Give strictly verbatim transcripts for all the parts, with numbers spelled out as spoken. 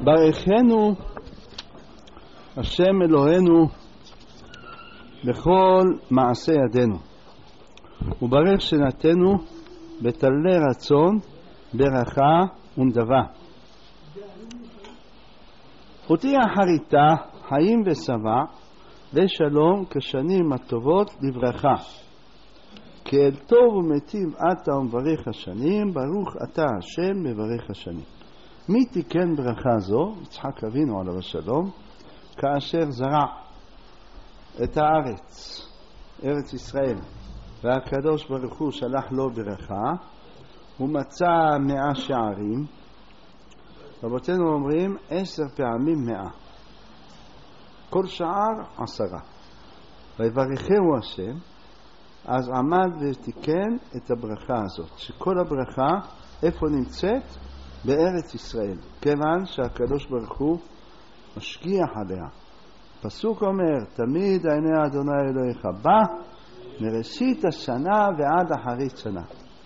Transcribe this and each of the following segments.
ברכנו השם אלוהינו בכל מעשה ידינו, וברך שנתנו בתלי רצון ברכה ונדבה. אותי אחריתה חיים ושבע ושלום כשנים הטובות לברכה. כי אל טוב ומטיב אתה ומברך השנים, ברוך אתה השם מברך השנים. מי תיקן ברכה זו? יצחק אבינו עליו השלום, כאשר זרע את הארץ, ארץ ישראל, והקדוש ברוך הוא שלח לו ברכה, הוא מצא מאה שערים. רבותינו אומרים עשר פעמים מאה, כל שער עשרה. ויברכהו השם, אז עמד ותיקן את הברכה הזאת, שכל הברכה איפה נמצאת? בארץ ישראל, כיוון שהקדוש ברוך הוא משגיח עליה. פסוק אומר, תמיד עיני אדוני אלוהיך בא מראשית השנה ועד אחרית שנה.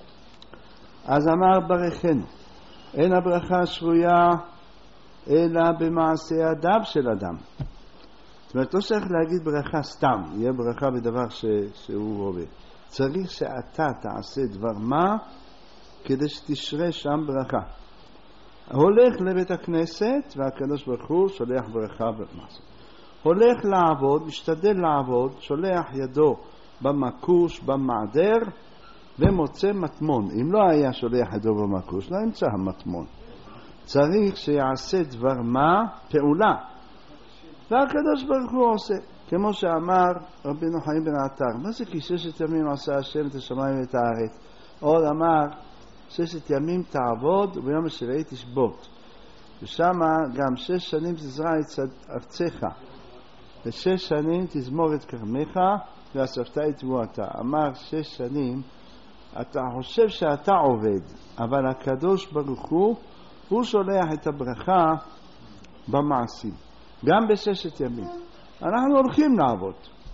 אז אמר ברכנו, אין הברכה שרויה אלא במעשה ידיו של אדם. זאת אומרת, לא צריך להגיד ברכה סתם, יהיה ברכה בדבר ש... שהוא רואה. צריך שאתה תעשה דבר מה כדי שתשרה שם ברכה. הולך לבית הכנסת והקדוש ברוך הוא שולח ברכה במעשה. הולך לעבוד, משתדל לעבוד, שולח ידו במקוש, במעדר, ומוצא מטמון. אם לא היה שולח ידו במקוש, לא ימצא המטמון. צריך שיעשה דבר מה? פעולה. והקדוש ברוך הוא עושה. כמו שאמר רבינו חיים בן עטר, מה זה כי ששת ימים עשה השם את השמיים ואת הארץ? עוד אמר, ששת ימים תעבוד וביום השביעי תשבות. ושם גם שש שנים תזרע את ארצך, ושש שנים תזמור את כרמך, ואספת את תבואתה. אמר שש שנים, אתה חושב שאתה עובד, אבל הקדוש ברוך הוא, הוא שולח את הברכה במעשים. גם בששת ימים. אנחנו הולכים לעבוד.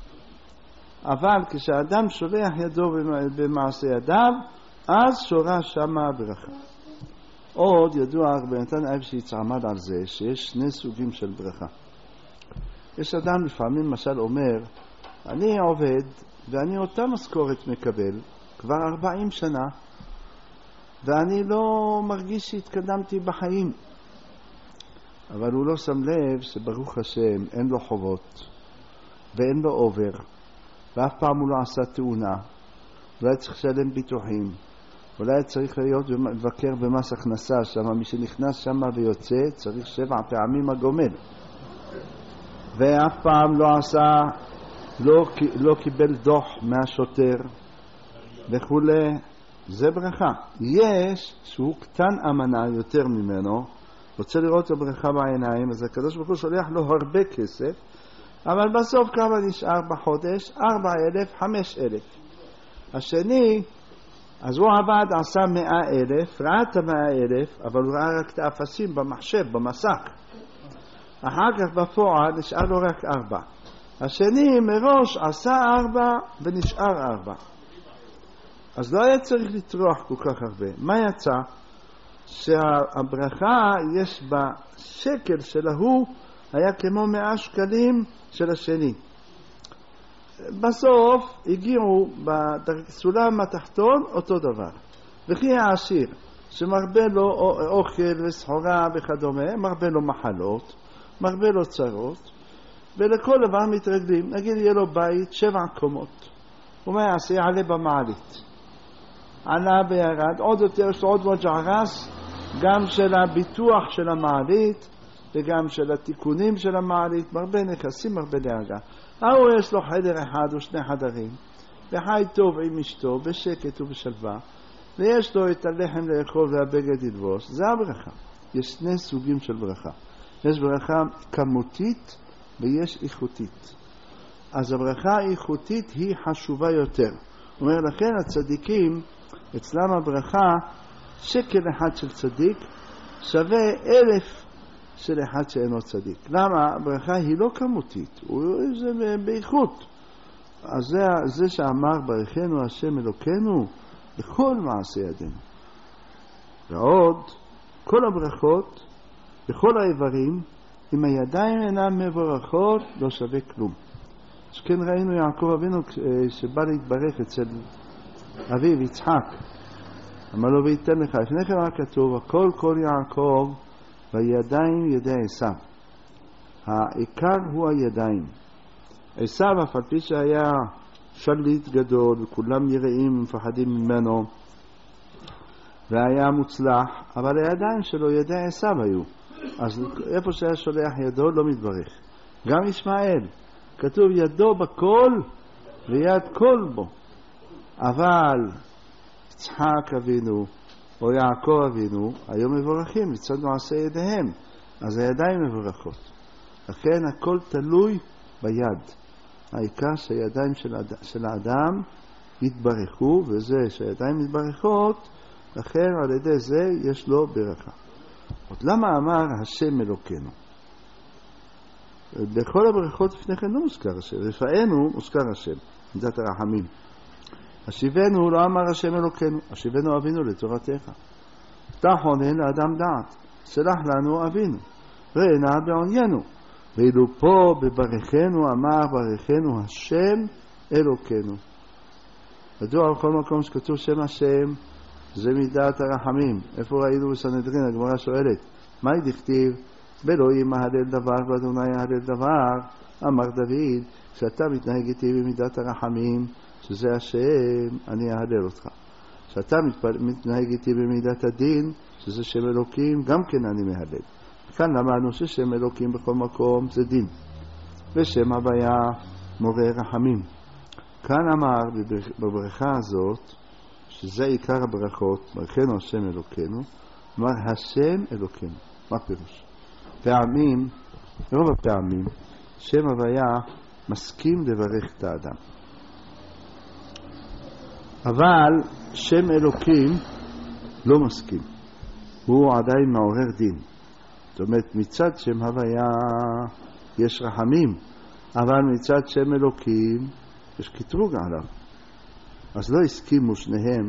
אבל כשאדם שולח ידו במעשה ידיו, אז שורה שמה ברכה. עוד ידוע בנתן אב שיצעמד על זה שיש שני סוגים של ברכה. יש אדם לפעמים למשל אומר, אני עובד ואני אותה משכורת מקבל כבר ארבעים שנה, ואני לא מרגיש שהתקדמתי בחיים. אבל הוא לא שם לב שברוך השם אין לו חובות ואין לו עובר, ואף פעם הוא לא עשה תאונה, אולי צריך לשלם ביטוחים, אולי צריך להיות מבקר במס הכנסה שם, מי שנכנס שם ויוצא צריך שבע פעמים הגומל, ואף פעם לא עשה, לא, לא קיבל דוח מהשוטר וכו'. זה ברכה. יש שהוא קטן אמנה יותר ממנו, רוצה לראות את הברכה בעיניים, אז הקדוש ברוך הוא שולח לו הרבה כסף, אבל בסוף כמה נשאר בחודש? ארבע אלף, חמש אלף. השני, אז הוא עבד, עשה מאה אלף, ראה את המאה אלף, אבל הוא ראה רק את האפסים במחשב, במסך. אחר כך בפועל נשאר לו רק ארבע. השני מראש עשה ארבע ונשאר ארבע. אז לא היה צריך לטרוח כל כך הרבה. מה יצא? שהברכה יש בשקל שלהו היה כמו מאה שקלים של השני. בסוף הגיעו בסולם התחתון אותו דבר. וכי העשיר שמרבה לו אוכל וסחורה וכדומה, מרבה לו מחלות, מרבה לו צרות, ולכל דבר מתרגלים. נגיד יהיה לו בית שבע קומות, ומה יעשה? יעלה במעלית, עלה וירד, עוד יותר יש לו עוד ועוד ג'ערס, גם של הביטוח של המעלית וגם של התיקונים של המעלית, מרבה נכסים, מרבה דאגה. הוא יש לו חדר אחד או שני חדרים, וחי טוב עם אשתו בשקט ובשלווה, ויש לו את הלחם לאכול והבגד ללבוש. זה הברכה. יש שני סוגים של ברכה. יש ברכה כמותית ויש איכותית. אז הברכה האיכותית היא חשובה יותר. אומר לכן הצדיקים, אצלם הברכה, שקל אחד של צדיק שווה אלף של אחד שאינו צדיק. למה? הברכה היא לא כמותית, זה באיכות. אז זה, זה שאמר ברכנו השם אלוקינו בכל מעשה ידינו. ועוד, כל הברכות בכל האיברים, אם הידיים אינן מבורכות, לא שווה כלום. שכן ראינו יעקב אבינו שבא להתברך אצל אביו יצחק. אמר לו וייתן לך. לפני כן מה כתוב? הכל כל יעקב והידיים ידי עשיו. העיקר הוא הידיים. עשיו אף על פי שהיה שליט גדול וכולם יראים ומפחדים ממנו והיה מוצלח, אבל הידיים שלו ידי עשיו היו. אז איפה שהיה שולח ידו לא מתברך. גם ישמעאל כתוב ידו בכל ויד כל בו. אבל יצחק אבינו או יעקב אבינו היו מבורכים מצד מעשה ידיהם, אז הידיים מבורכות. לכן הכל תלוי ביד. העיקר שהידיים של, הד... של האדם יתברכו, וזה שהידיים מתברכות, לכן על ידי זה יש לו ברכה. עוד למה אמר השם אלוקינו? בכל הברכות לפני כן לא מוזכר השם, לפענו מוזכר השם, מידת הרחמים. השיבנו לא אמר השם אלוקינו, השיבנו אבינו לתורתך. תחונן לאדם דעת, סלח לנו אבינו, ראינה בעוניינו. ואילו פה בברכנו אמר ברכנו השם אלוקינו. ידוע על כל מקום שכתוב שם השם זה מידת הרחמים. איפה ראינו בסנהדרין? הגמרא שואלת מה דכתיב באלוהים מהלל דבר ואדוני יהלל דבר? אמר דוד כשאתה מתנהג איתי במידת הרחמים שזה השם אני אהלל אותך. כשאתה מתנהג איתי במידת הדין שזה שם אלוקים גם כן אני מהלל. כאן למדנו ששם אלוקים בכל מקום זה דין, ושם הוויה מורה רחמים. כאן אמר בברכה הזאת, שזה עיקר הברכות, ברכנו השם אלוקינו, אמר השם אלוקינו. מה פירוש? פעמים, רוב הפעמים, שם הוויה מסכים לברך את האדם. אבל שם אלוקים לא מסכים. הוא עדיין מעורר דין. זאת אומרת, מצד שם הוויה יש רחמים, אבל מצד שם אלוקים יש קטרוג עליו. אז לא הסכימו שניהם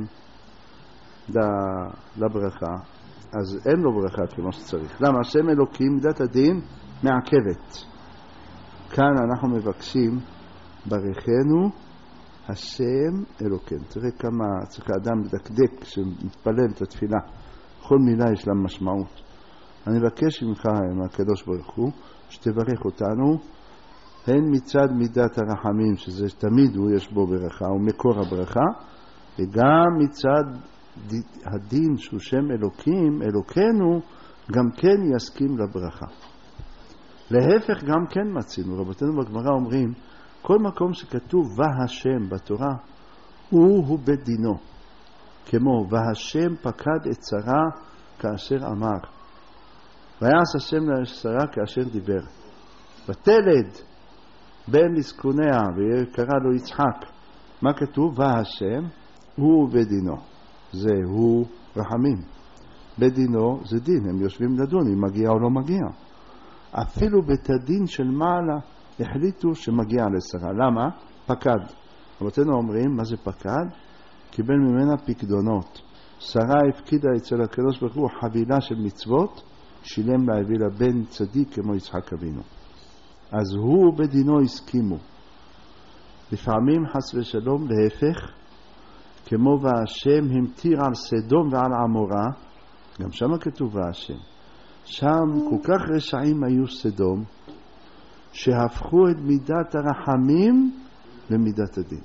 לברכה, אז אין לו ברכה כמו שצריך. למה? שם אלוקים, מידת הדין, מעכבת. כאן אנחנו מבקשים, ברכנו השם אלוקים. תראה כמה צריך האדם לדקדק שמתפלל את התפילה. כל מילה יש לה משמעות. אני מבקש ממך, עם הקדוש ברוך הוא, שתברך אותנו, הן מצד מידת הרחמים, שזה תמיד הוא יש בו ברכה, הוא מקור הברכה, וגם מצד הדין שהוא שם אלוקים, אלוקינו, גם כן יסכים לברכה. להפך גם כן מצינו, רבותינו בגמרא אומרים, כל מקום שכתוב והשם בתורה, הוא הוא בית דינו, כמו והשם פקד את שרה כאשר אמר. ויעש השם לשרה כאשר דיבר. ותלד בן לזקוניה וקרא לו יצחק. מה כתוב? והשם הוא בדינו. זה הוא רחמים. בדינו זה דין, הם יושבים לדון אם מגיע או לא מגיע. אפילו בית הדין של מעלה החליטו שמגיע לשרה. למה? פקד. רבותינו אומרים, מה זה פקד? קיבל ממנה פקדונות. שרה הפקידה אצל הקדוש ברוך הוא חבילה של מצוות, שילם לה הביא לה בן צדיק כמו יצחק אבינו. אז הוא בדינו הסכימו. לפעמים חס ושלום להפך, כמו והשם המטיר על סדום ועל עמורה, גם שם כתוב והשם. שם כל כך רשעים היו סדום, שהפכו את מידת הרחמים למידת הדין.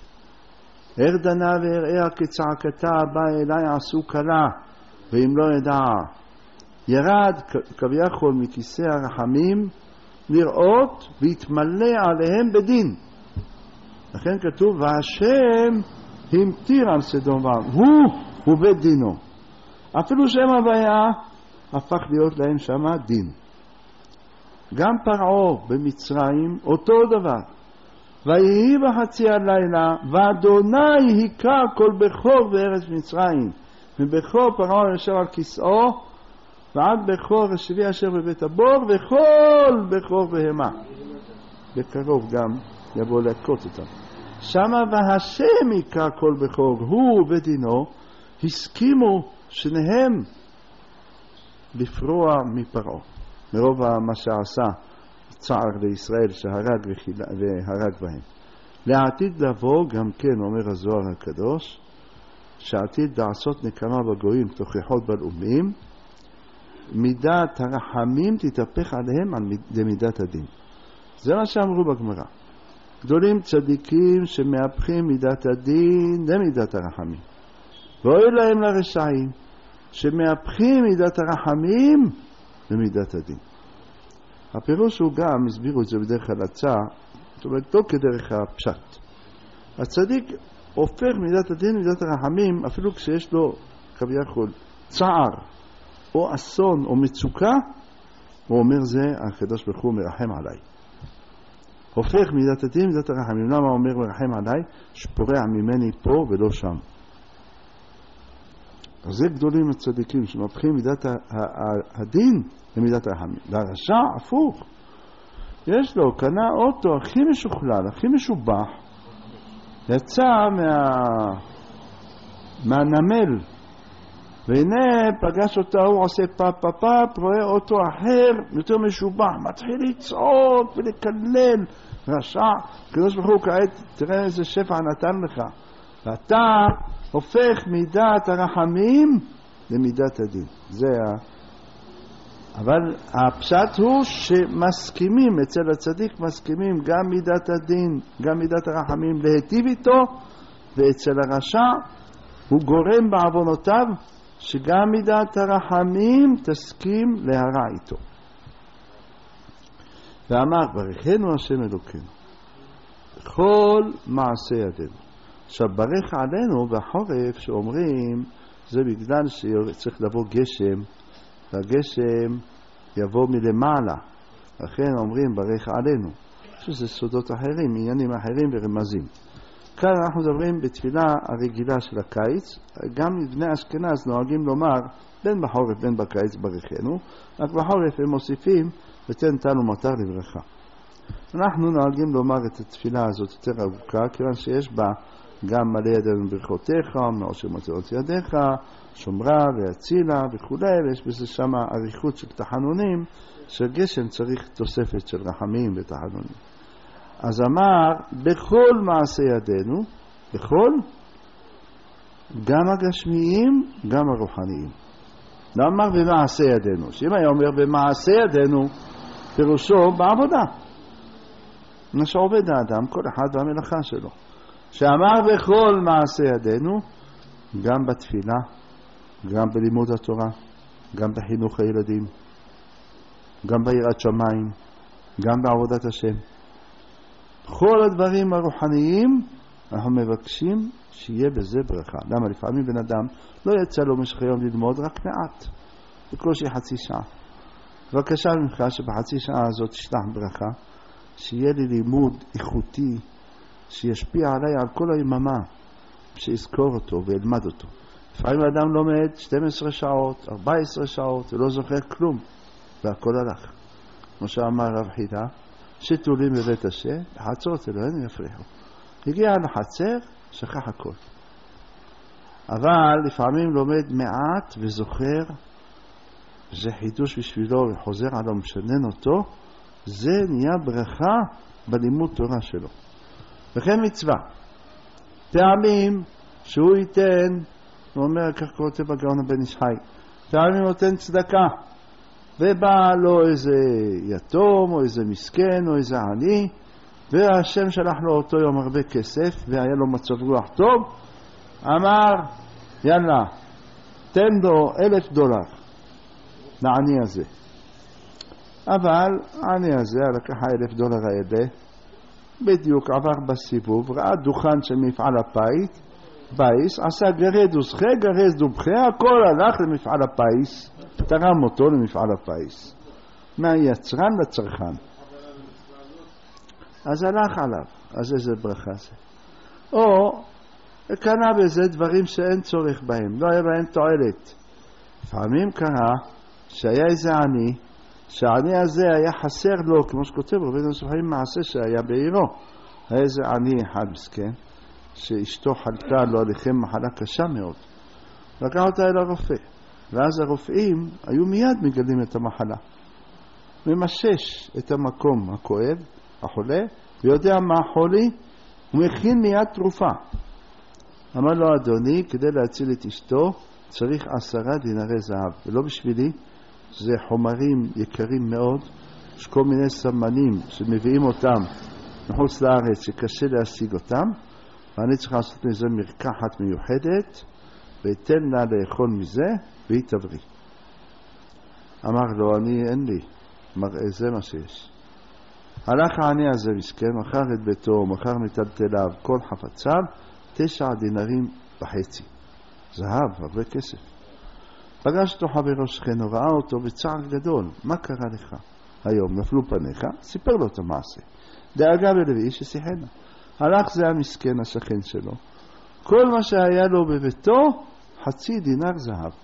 ארדנה ואראה כצעקתה בא אליי עשו קלה, ואם לא ידעה. ירד כביכול מכיסא הרחמים לראות והתמלא עליהם בדין. לכן כתוב והשם המטיר על סדום ועמורה. הוא הוא בית דינו. אפילו שם הוויה הפך להיות להם שמה דין. גם פרעה במצרים אותו דבר. ויהי בחצי הלילה ואדוני היכה כל בכור בארץ מצרים, מבכור פרעה יושב על כיסאו ועד בכור השבי אשר בבית הבור וכל בכור בהמה. בקרוב גם יבוא להכות אותם. שמה והשם היכה כל בכור, הוא בדינו, הסכימו שניהם לפרוע מפרעה, מרוב מה שעשה צער לישראל שהרג והרג בהם. לעתיד לבוא גם כן, אומר הזוהר הקדוש, שעתיד לעשות נקמה בגויים תוכחות בלאומים, מידת הרחמים תתהפך עליהם על מידת הדין. זה מה שאמרו בגמרא. גדולים צדיקים שמהפכים מידת הדין למידת הרחמים. ואוי להם לרשעים שמהפכים מידת הרחמים למידת הדין. הפירוש הוא גם, הסבירו את זה בדרך הלצה, זאת אומרת, לא כדרך הפשט. הצדיק הופך מידת הדין מידת הרחמים, אפילו כשיש לו כביכול צער או אסון או מצוקה, הוא אומר זה, הקדוש ברוך הוא מרחם עליי. הופך מידת הדין מידת הרחמים. למה הוא אומר מרחם עליי? שפורע ממני פה ולא שם. אז זה גדולים הצדיקים שמהפכים מידת הדין למידת הרחמים. לרשע הפוך. יש לו, קנה אוטו הכי משוכלל, הכי משובח, יצא מה... מהנמל, והנה פגש אותה, הוא עושה פאפ פאפ פאפ, רואה אוטו אחר יותר משובח, מתחיל לצעוק ולקלל. רשע, הקדוש ברוך הוא כעת, תראה איזה שפע נתן לך, ואתה הופך מידת הרחמים למידת הדין. זה ה... אבל הפשט הוא שמסכימים, אצל הצדיק מסכימים גם מידת הדין, גם מידת הרחמים להיטיב איתו, ואצל הרשע הוא גורם בעוונותיו שגם מידת הרחמים תסכים להרע איתו. ואמר ברכנו השם אלוקינו בכל מעשה ידינו. עכשיו ברך עלינו בחורף שאומרים זה בגלל שצריך לבוא גשם, והגשם יבוא מלמעלה, לכן אומרים ברך עלינו, שזה סודות אחרים, עניינים אחרים ורמזים. כאן אנחנו מדברים בתפילה הרגילה של הקיץ, גם בני אשכנז נוהגים לומר בין בחורף בין בקיץ ברכנו, רק בחורף הם מוסיפים ותן תנו מטר לברכה. אנחנו נוהגים לומר את התפילה הזאת יותר ארוכה, כיוון שיש בה גם מלא ידינו ברכותיך, מעושר מצוות ידיך, שומרה והצילה וכו', ויש בזה שם עריכות של תחנונים, שגשם צריך תוספת של רחמים ותחנונים. אז אמר, בכל מעשה ידינו, בכל, גם הגשמיים, גם הרוחניים. לא אמר במעשה ידינו, שאם היה אומר במעשה ידינו, פירושו בעבודה. מה שעובד האדם, כל אחד והמלאכה שלו. שאמר בכל מעשה ידינו, גם בתפילה, גם בלימוד התורה, גם בחינוך הילדים, גם ביראת שמיים, גם בעבודת השם. כל הדברים הרוחניים אנחנו מבקשים שיהיה בזה ברכה. למה? לפעמים בן אדם לא יצא לו משך היום ללמוד רק מעט, בקושי חצי שעה. בבקשה ממך שבחצי שעה הזאת תשלח ברכה, שיהיה לי לימוד איכותי, שישפיע עליי על כל היממה, שיזכור אותו וילמד אותו. לפעמים האדם לומד שתים עשרה שעות, ארבע עשרה שעות, ולא זוכר כלום, והכל הלך. כמו שאמר רב חידה, שתולים בבית השם, לחצות אלוהינו יפריחו. הגיע לחצר, שכח הכל. אבל לפעמים לומד מעט וזוכר, זה חידוש בשבילו וחוזר עליו משנן אותו, זה נהיה ברכה בלימוד תורה שלו. וכן מצווה. פעמים שהוא ייתן, הוא אומר, כך כותב הגאון הבן איש חי, פעמים הוא נותן צדקה, ובא לו איזה יתום או איזה מסכן או איזה עני, והשם שלח לו אותו יום הרבה כסף והיה לו מצב רוח טוב, אמר יאללה תן לו אלף דולר לעני הזה. אבל העני הזה לקח אלף דולר האלה, בדיוק עבר בסיבוב, ראה דוכן של מפעל הפייס, פייס, עשה גרד וזכה, גרז דובחה, הכל הלך למפעל הפייס, תרם אותו למפעל הפייס, מהיצרן לצרכן. אז הלך עליו, אז איזה ברכה זה. או קנה בזה דברים שאין צורך בהם, לא היה בהם תועלת. לפעמים קרה שהיה איזה עני, שהעני הזה היה חסר לו, כמו שכותב רבי נוספים מעשה שהיה בעירו. היה איזה עני אחד מסכן, שאשתו חלתה לו עליכם מחלה קשה מאוד. לקח אותה אל הרופא. ואז הרופאים היו מיד מגלים את המחלה. ממשש את המקום הכואב, החולה, ויודע מה החולי, הוא מכין מיד תרופה. אמר לו, אדוני, כדי להציל את אשתו, צריך עשרה דינרי זהב. ולא בשבילי, זה חומרים יקרים מאוד, יש כל מיני סמנים שמביאים אותם מחוץ לארץ שקשה להשיג אותם, ואני צריך לעשות מזה מרקחת מיוחדת, ויתן לה לאכול מזה, והיא תבריא. אמר לו, אני אין לי, מראה זה מה שיש. הלך העני הזה מסכן, מכר את ביתו, מכר מטלטליו, כל חפציו, תשע דינרים וחצי. זהב, הרבה כסף. פגש אותו חברו שכנו, ראה אותו בצער גדול. מה קרה לך? היום נפלו פניך, סיפר לו את המעשה. דאגה בלוי ששיחנה. הלך זה המסכן השכן שלו. כל מה שהיה לו בביתו, חצי דינר זהב.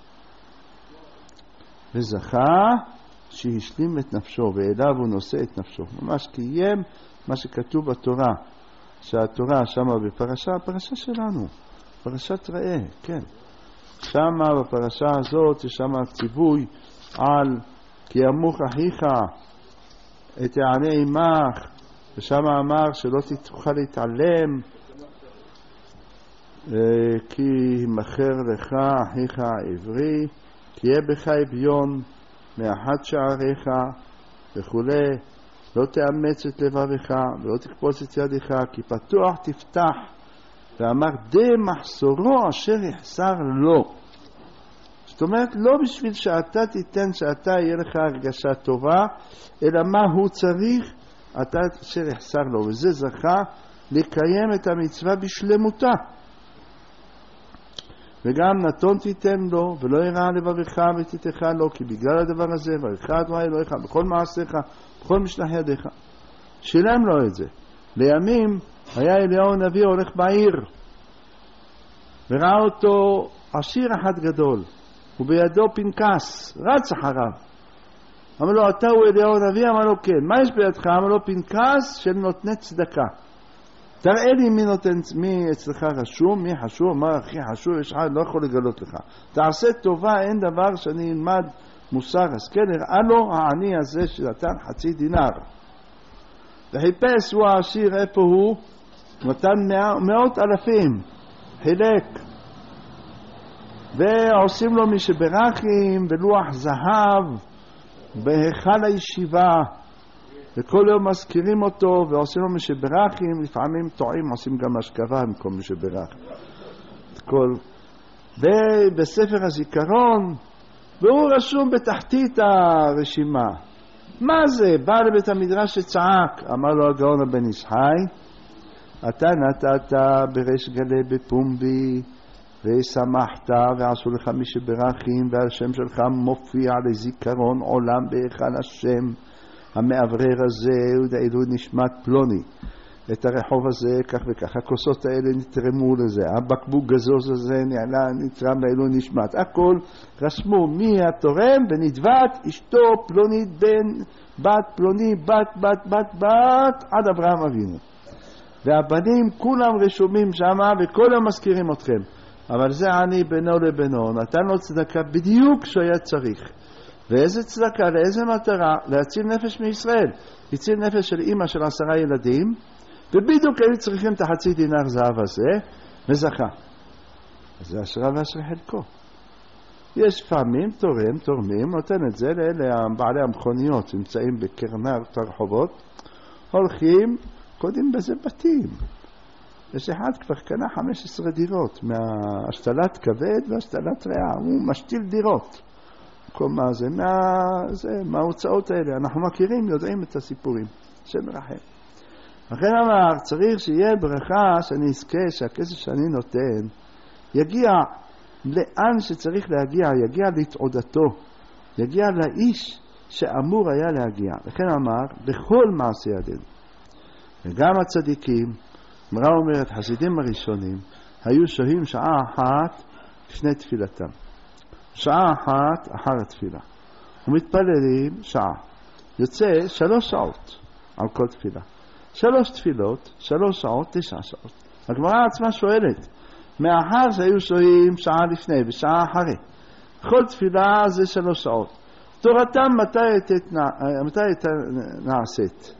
וזכה שהשלים את נפשו, ואליו הוא נושא את נפשו. ממש קיים מה שכתוב בתורה, שהתורה שמה בפרשה, הפרשה שלנו, פרשת ראה, כן. שמה בפרשה הזאת, שמה ציווי על כי ימוך אחיך את יענה עמך, ושמה אמר שלא תוכל להתעלם, כי מכר לך אחיך העברי, כי יהיה בך אביון מאחד שעריך וכו', לא תאמץ את לבבך ולא תקפוץ את ידיך, כי פתוח תפתח. ואמר די מחסורו אשר יחסר לו. זאת אומרת, לא בשביל שאתה תיתן שאתה יהיה לך הרגשה טובה, אלא מה הוא צריך, אתה אשר יחסר לו. וזה זכה לקיים את המצווה בשלמותה. וגם נתון תיתן לו, ולא יראה לבבך ותיתך לו, כי בגלל הדבר הזה, ברך אדוני אלוהיך, בכל מעשיך, בכל משלח ידיך. שילם לו את זה. לימים היה אליהו הנביא הולך בעיר, וראה אותו עשיר אחד גדול, ובידו פנקס, רץ אחריו. אמר לו, אתה הוא אליהו הנביא? אמר לו, כן. מה יש בידך? אמר לו, פנקס של נותני צדקה. תראה לי מי נותן, מי אצלך רשום, מי חשוב, מה הכי חשוב, יש אחד, לא יכול לגלות לך. תעשה טובה, אין דבר שאני אלמד מוסר. אז כן, הראה לו העני הזה שנתן חצי דינר. וחיפש הוא העשיר איפה הוא, נתן מאות אלפים, חילק. ועושים לו משברכים ולוח זהב בהיכל הישיבה. וכל יום מזכירים אותו ועושים לו משברכים, לפעמים טועים, עושים גם השכבה במקום משברח. כל... ובספר הזיכרון, והוא רשום בתחתית הרשימה. מה זה? בא לבית המדרש שצעק, אמר לו הגאון הבן איש חי, אתה נתת בריש גלי בפומבי, ושמחת ועשו לך משברכים, והשם שלך מופיע לזיכרון עולם בהיכל השם. המאוורר הזה הוא דעילו נשמת פלוני, את הרחוב הזה כך וכך, הכוסות האלה נתרמו לזה, הבקבוק גזוז הזה נעלה, נתרם לעילו נשמת, הכל רשמו מי התורם, ונדבת אשתו פלונית בן בת פלוני בת בת בת בת עד אברהם אבינו. והבנים כולם רשומים שמה וכל הם מזכירים אתכם, אבל זה עני בינו לבינו, נתן לו צדקה בדיוק שהיה צריך. ואיזה צדקה, לאיזה מטרה? להציל נפש מישראל. הציל נפש של אמא של עשרה ילדים, ובדיוק היו צריכים את החצי דינר זהב הזה, וזכה. אז זה אשרה ואשרה חלקו. יש פעמים תורם, תורמים, נותן את זה לאלה בעלי המכוניות שנמצאים בקרנות הרחובות, הולכים, קודם בזה בתים. יש אחד כבר קנה חמש עשרה דירות, מהשתלת כבד והשתלת ריאה, הוא משתיל דירות. כל מה זה, מה, זה, מההוצאות האלה, אנחנו מכירים, יודעים את הסיפורים, שם רחם. לכן אמר, צריך שיהיה ברכה שאני אזכה, שהכסף שאני נותן, יגיע לאן שצריך להגיע, יגיע להתעודתו, יגיע לאיש שאמור היה להגיע. לכן אמר, בכל מעשי ידינו. וגם הצדיקים, מראה אומרת, חסידים הראשונים, היו שוהים שעה אחת לפני תפילתם. שעה אחת אחר התפילה. ומתפללים שעה. יוצא שלוש שעות על כל תפילה. שלוש תפילות, שלוש שעות, תשע שעות. הגמרא עצמה שואלת, מאחר שהיו שוהים שעה לפני ושעה אחרי, כל תפילה זה שלוש שעות. תורתם מתי הייתה נעשית?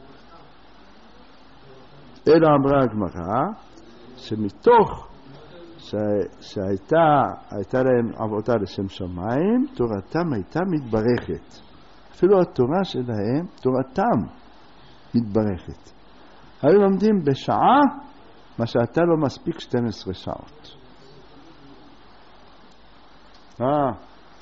אלא אמרה הגמרא, שמתוך שהייתה הייתה להם עבודה לשם שמיים, תורתם הייתה מתברכת. אפילו התורה שלהם, תורתם מתברכת. היו לומדים בשעה, מה שאתה לא מספיק שתים עשרה שעות. אה.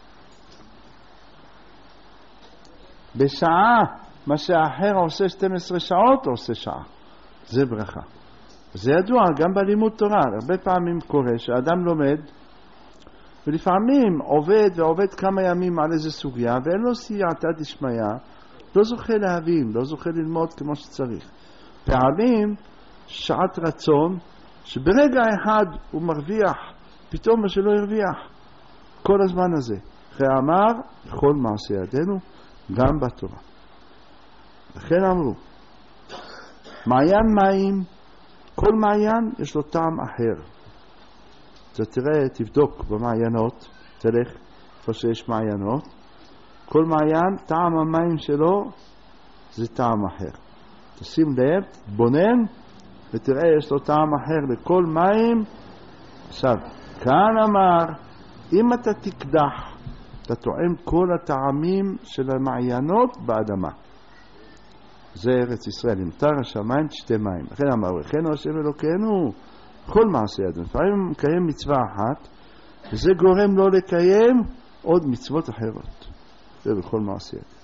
בשעה, מה שהאחר עושה שתים עשרה שעות, עושה שעה. זה ברכה. זה ידוע גם בלימוד תורה. הרבה פעמים קורה שאדם לומד, ולפעמים עובד ועובד כמה ימים על איזה סוגיה, ואין לו סייעתא דשמיא, לא זוכה להבין, לא זוכה ללמוד כמו שצריך. פעמים שעת רצון, שברגע אחד הוא מרוויח, פתאום מה שלא הרוויח, כל הזמן הזה. אחרי אמר, בכל מעשה ידינו, גם בתורה. לכן אמרו, מעיין מים, כל מעיין יש לו טעם אחר. אתה תראה, תבדוק במעיינות, תלך איפה שיש מעיינות, כל מעיין, טעם המים שלו זה טעם אחר. תשים לב, תבונן, ותראה יש לו טעם אחר לכל מים. עכשיו, כאן אמר, אם אתה תקדח, אתה טועם כל הטעמים של המעיינות באדמה. זה ארץ ישראל, אם תר השמיים תשתה מים. לכן אמר, וכן השם אלוקינו, כל מעשה ידינו. לפעמים מקיים מצווה אחת, וזה גורם לו לקיים עוד מצוות אחרות. זה בכל מעשה ידינו.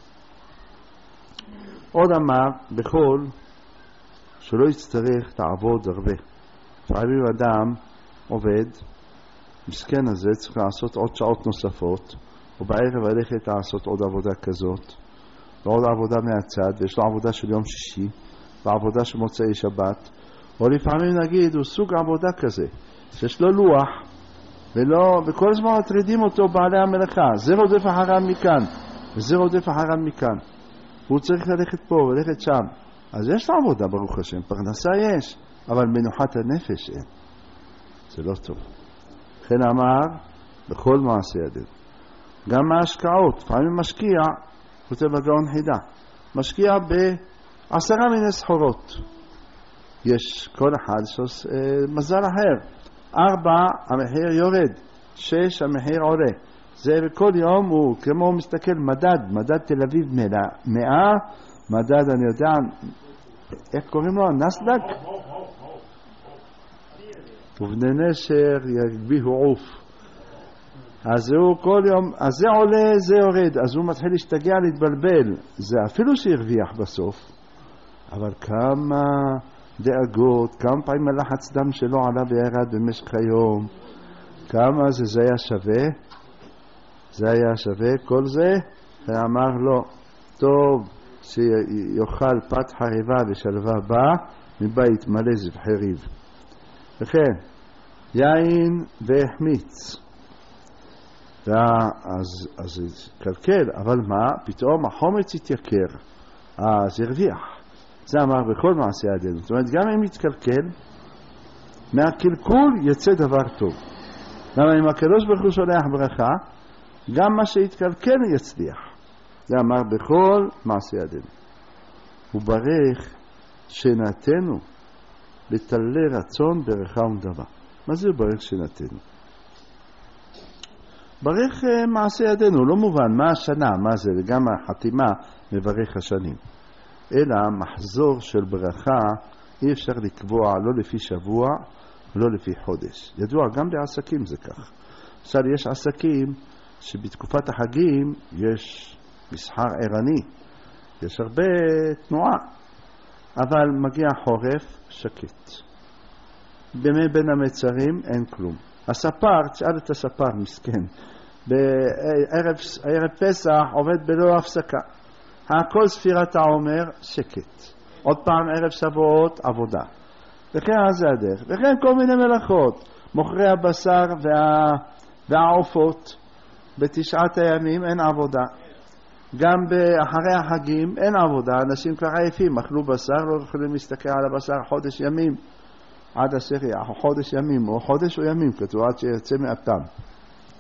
עוד אמר, בכל, שלא יצטרך לעבוד הרבה. לפעמים אדם עובד, מסכן הזה צריך לעשות עוד שעות נוספות, ובערב הלכת לעשות עוד עבודה כזאת, ועוד עבודה מהצד, ויש לו עבודה של יום שישי, ועבודה של מוצאי שבת, או לפעמים נגיד, הוא סוג עבודה כזה, שיש לו לוח, ולא, וכל הזמן מטרידים אותו בעלי המלאכה, זה רודף אחריו מכאן, וזה רודף אחריו מכאן. הוא צריך ללכת פה וללכת שם. אז יש לו עבודה ברוך השם, פרנסה יש, אבל מנוחת הנפש אין. זה לא טוב. לכן אמר, בכל מעשה ידינו. גם מההשקעות, פעמים משקיע, כותב הגאון חידה, משקיע בעשרה מיני סחורות. יש כל אחד שיש אה, מזל אחר. ארבע, המחיר יורד. שש, המחיר עולה. זה בכל יום הוא, כמו הוא מסתכל, מדד, מדד תל אביב מאה, מדד, אני יודע, איך קוראים לו? נסדק? ובני נשר יגביהו עוף. אז הוא כל יום, אז זה עולה, זה יורד, אז הוא מתחיל להשתגע, להתבלבל. זה אפילו שהרוויח בסוף, אבל כמה דאגות, כמה פעמים הלחץ דם שלו עלה וירד במשך היום, כמה זה, זה היה שווה? זה היה שווה כל זה? ואמר לו, טוב שיוכל פת חריבה ושלווה בה, מבית מלא זבחי ריב. וכן, יין והחמיץ. אז, אז קלקל, אבל מה? פתאום החומץ התייקר, אז הרוויח. זה אמר בכל מעשה ידינו. זאת אומרת, גם אם יתקלקל, מהקלקול יצא דבר טוב. למה אם הקדוש ברוך הוא שולח ברכה, גם מה שיתקלקל יצליח. זה אמר בכל מעשה ידינו. וברך שנתנו לטלי רצון ברכה ונדבה. מה זה ברך שנתנו? ברך מעשה ידינו, לא מובן מה השנה, מה זה, וגם החתימה מברך השנים. אלא מחזור של ברכה אי אפשר לקבוע לא לפי שבוע, לא לפי חודש. ידוע, גם בעסקים זה כך. עכשיו יש עסקים שבתקופת החגים יש מסחר ערני, יש הרבה תנועה, אבל מגיע חורף שקט. בימי בין המצרים אין כלום. הספר, תשאל את הספר, מסכן, בערב ערב פסח עובד בלא הפסקה. הכל ספירת העומר שקט. עוד פעם ערב שבועות עבודה. וכן זה הדרך. וכן כל מיני מלאכות. מוכרי הבשר וה... והעופות בתשעת הימים אין עבודה. גם אחרי החגים אין עבודה. אנשים כבר עייפים, אכלו בשר, לא יכולים להסתכל על הבשר חודש ימים. עד השרי, חודש ימים, או חודש או ימים, כתוב עד שיצא מאפתם.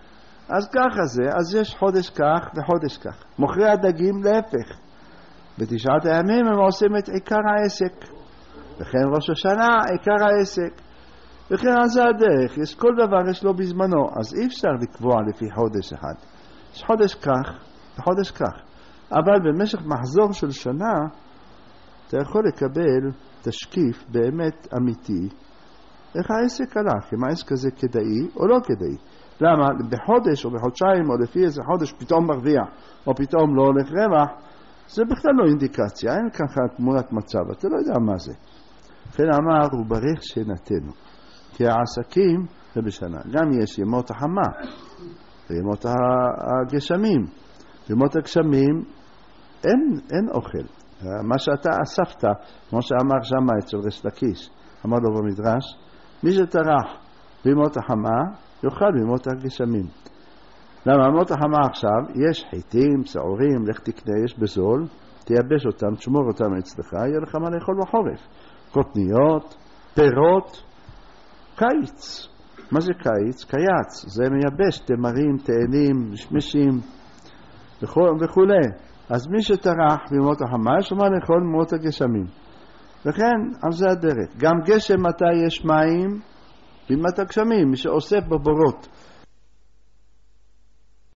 אז ככה זה, אז יש חודש כך וחודש כך. מוכרי הדגים להפך. בתשעת הימים הם עושים את עיקר העסק. וכן ראש השנה עיקר העסק. וכן על זה הדרך, יש כל דבר יש לו בזמנו, אז אי אפשר לקבוע לפי חודש אחד. יש חודש כך וחודש כך. אבל במשך מחזור של שנה, אתה יכול לקבל תשקיף באמת אמיתי, איך העסק הלך, אם העסק הזה כדאי או לא כדאי. למה? בחודש או בחודשיים או לפי איזה חודש פתאום מרוויח או פתאום לא הולך רווח, זה בכלל לא אינדיקציה, אין ככה תמונת מצב, אתה לא יודע מה זה. לכן אמר, הוא ברך שנתנו. כי העסקים זה בשנה. גם יש ימות החמה, וימות הגשמים. ימות הגשמים אין, אין אוכל. מה שאתה אספת, כמו שאמר שם אצל ריש לקיש, אמר לו במדרש, מי שטרח בימות החמה, יאכל בימות הגשמים. למה? בימות החמה עכשיו, יש חיטים, שעורים, לך תקנה, יש בזול, תייבש אותם, תשמור אותם אצלך, יהיה לך מה לאכול בחורף. קוטניות, פירות, קיץ. מה זה קיץ? קייץ. זה מייבש, תמרים, תאנים, משמשים וכו'. אז מי שטרח בימות החמה, יש מה לאכול בימות הגשמים. וכן, על זה הדרך. גם גשם מתי יש מים? בימת הגשמים, מי שאוסף בבורות.